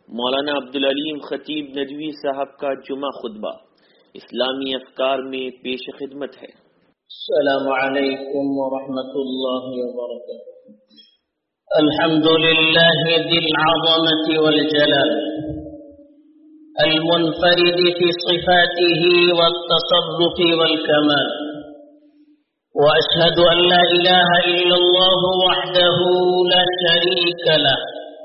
मौलाना अब्दुल अलीम खतीब नदवी साहब का जुमा खुतबा इस्लामी अफकार में पेश खिदमत है। अस्सलामु अलैकुम व रहमतुल्लाहि व बरकातुहू। अल्हम्दुलिल्लाहि दिल अज़मति वल जलाल अल मुनफरिद फी सिफातिही वत तसर्रुफ वल कमाल व अशहदु अन ला इलाहा इल्लल्लाह वहदहू ला शरीका लह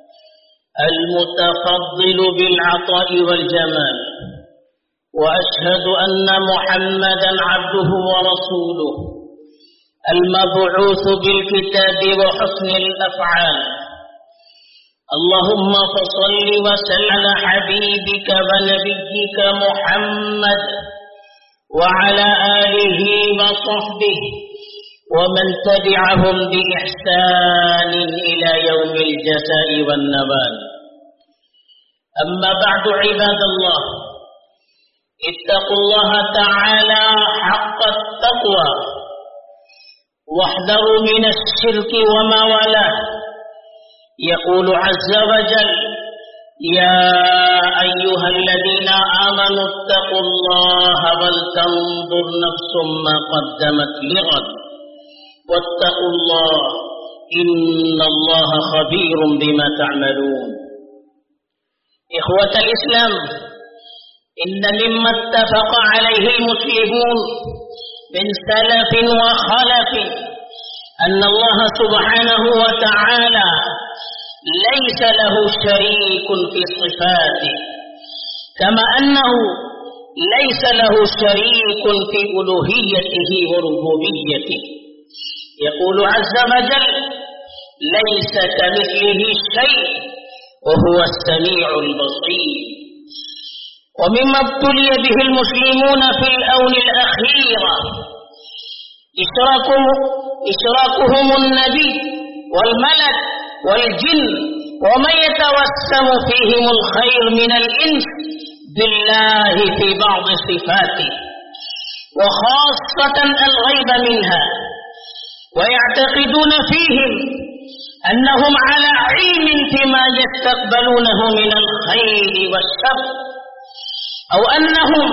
المتفضل بالعطاء والجمال وأشهد أن محمدا عبده ورسوله المبعوث بالكتاب وحسن الأفعال اللهم فصل وسلم على حبيبك ونبيك محمد وعلى آله وصحبه ومن تبعهم بإحسان إلى يوم الجزاء والنوال. أما بعد عباد الله، اتقوا الله تعالى حق التقوى واحذروا من الشرك وما والاه. يقول عز وجل: يا أيها الذين آمنوا اتقوا الله ولتنظر نفس ما قدمت لغد واتقوا الله إن الله خبير بما تعملون. إخوة الإسلام، إن مما اتفق عليه المسلمون من سلف وخلف أن الله سبحانه وتعالى ليس له شريك في صفاته، كما أنه ليس له شريك في ألوهيته وربوبيته. يقول عز وجل: ليس كمثله شيء وهو السميع البصير. ومما ابتلي به المسلمون في الآونة الأخيرة إشراكهم النبي والملك والجن ومن يتوسم فيهم الخير من الإنس بالله في بعض صفاته وخاصة الغيب منها، ويعتقدون فيهم أنهم على علم فيما يستقبلونه من الخير والشر، أو أنهم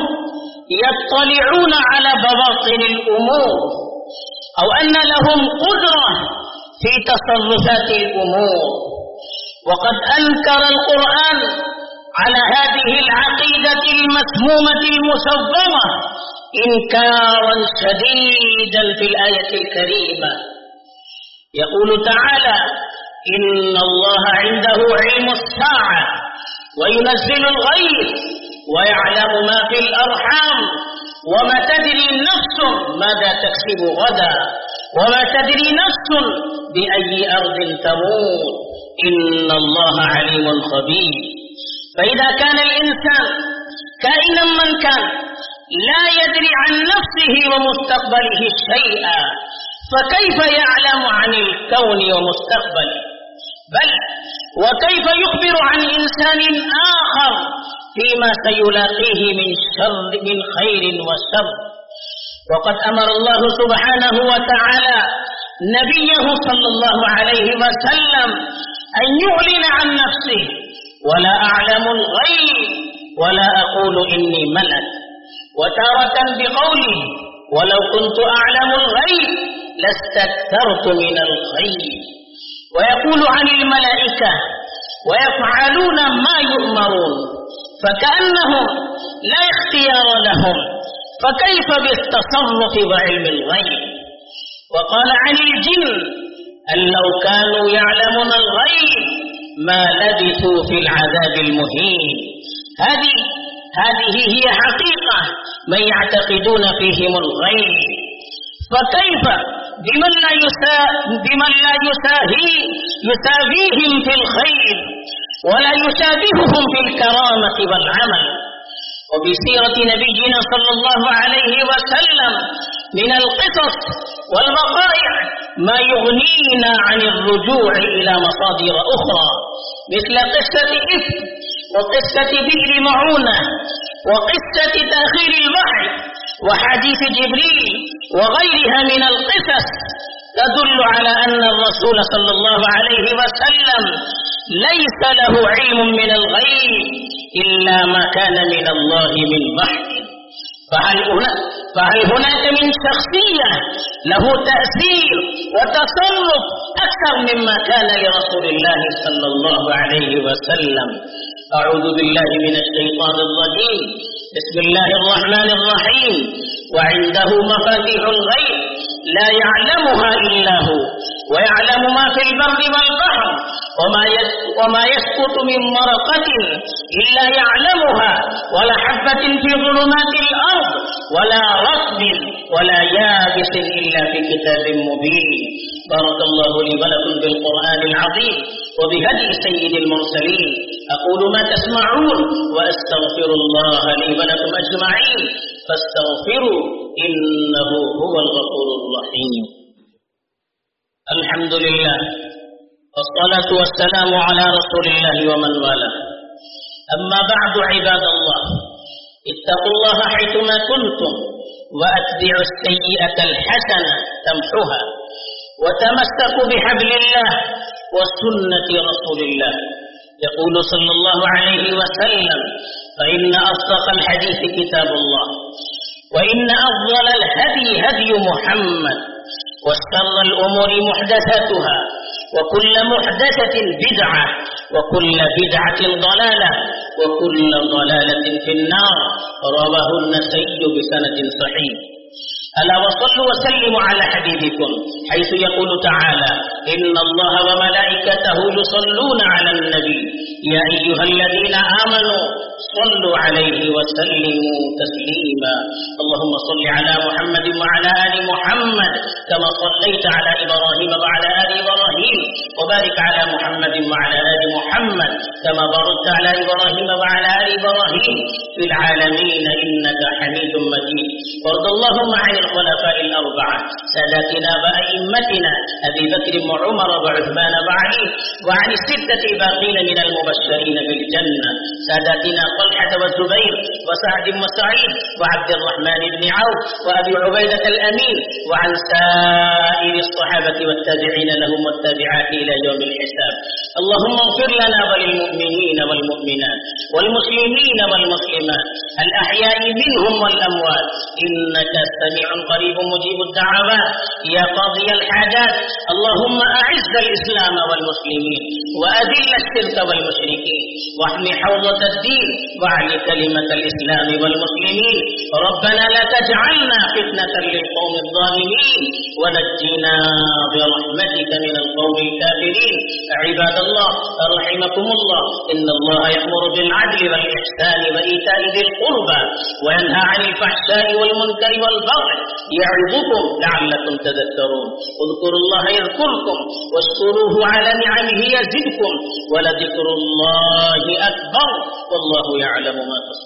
يطلعون على بواطن الأمور، أو أن لهم قدرة في تصرفات الأمور. وقد أنكر القرآن على هذه العقيدة المسمومة المسومة إنكارا شديدا في الآية الكريمة. يقول تعالى: إن الله عنده علم الساعة وينزل الغيث ويعلم ما في الأرحام وما تدري نفس ماذا تكسب غدا وما تدري نفس بأي أرض تموت إن الله عليم خبير. فإذا كان الإنسان كائنا من كان لا يدري عن نفسه ومستقبله شيئا، فكيف يعلم عن الكون ومستقبله؟ بل وكيف يخبر عن إنسان آخر فيما سيلاقيه من خير وشر؟ وقد أمر الله سبحانه وتعالى نبيه صلى الله عليه وسلم أن يعلن عن نفسه: ولا أعلم الغيب ولا أقول إني ملك. وتارة بقوله: ولو كنت أعلم الغيب لاستكثرت من الخير. ويقول عن الملائكة: ويفعلون ما يؤمرون، فكأنهم لا اختيار لهم، فكيف بالتصرف وعلم الغيب؟ وقال عن الجن: أن لو كانوا يعلمون الغيب ما لبثوا في العذاب المهين. هذه هي حقيقة من يعتقدون فيهم الغيب. فكيف بمن لا يساويهم في الخير ولا يشابههم في الكرامة والعمل؟ وبسيرة نبينا صلى الله عليه وسلم من القصص والوقائع ما يغنينا عن الرجوع إلى مصادر أخرى، مثل قصة إفك وقصة بئر معونة وقصة تأخير الوحي وحديث جبريل وغيرها من القصص تدل على أن الرسول صلى الله عليه وسلم ليس له علم من الغيب إلا ما كان من الله من بحث. فهل هناك من شخصية له تأثير وتصرف أكثر مما كان لرسول الله صلى الله عليه وسلم؟ أعوذ بالله من الشيطان الرجيم. بسم الله الرحمن الرحيم. وعنده مفاتيح الغيب لا يعلمها إلا هو ويعلم ما في البر والبحر وما يسقط من ورقة إلا يعلمها ولا حبة في ظلمات الأرض ولا رطب ولا يابس إلا في كتاب مبين. بارك الله لي ولكم بالقرآن العظيم وبهدي سيد المرسلين. أقول ما تسمعون وأستغفر الله لي ولكم أجمعين فاستغفروا إنه هو الغفور الرحيم. الحمد لله والصلاة والسلام على رسول الله ومن والاه. أما بعد عباد الله، اتقوا الله حيثما كنتم وأتبعوا السيئة الحسنة تمحها وتمسكوا بحبل الله وسنة رسول الله. يقول صلى الله عليه وسلم: فإن أصدق الحديث كتاب الله وإن أفضل الهدي هدي محمد وشر الأمور محدثاتها وكل محدثة بدعة وكل بدعة ضلالة وكل ضلالة في النار. رواه النسائي بسند صحيح. ألا وصلوا وسلموا على حبيبكم حيث يقول تعالى: إن الله وملائكته يصلون على النبي يا أيها الذين آمنوا صلوا عليه وسلموا تسليما. اللهم صل على محمد وعلى آل محمد كما صليت على إبراهيم وعلى آل إبراهيم وبارك على محمد وعلى آل محمد كما باركت على إبراهيم وعلى آل إبراهيم في العالمين إنك حميد مجيد. وارض اللهم عن الخلفاء الأربعة ساداتنا وأئمتنا أبي بكر وعمر وعثمان وعلي وعن الستة الباقين من المبشرين بالجنة ساداتنا طلحة والزبير وسعد وسعيد وعبد الرحمن بن عوف وأبي عبيدة الأمين وعن سائر الصحابة والتابعين لهم والتابعات إلى يوم الحساب. اللهم اغفر لنا وللمؤمنين والمؤمنات والمسلمين والمسلمات الأحياء منهم والأموات إنك سميع قريب مجيب الدعوات يا قاضي الحاجات. اللهم أعز الإسلام والمسلمين وأذل الشرك والمشركين واحمِ حوضة الدين واعل كلمة الإسلام والمسلمين. ربنا لا تجعلنا فتنة للقوم الظالمين ونجنا برحمتك من القوم الكافرين. عباد الله رحمكم الله، إن الله يأمر بالعدل والإحسان وإيتاء ذي القربى وينهى عن الفحشاء والمنكر والبغي يعظكم لعلكم تذكرون. اذكروا الله يذكركم واشكروه على نعمه يزدكم ولذكر الله أكبر والله يعلم ما تصنعون.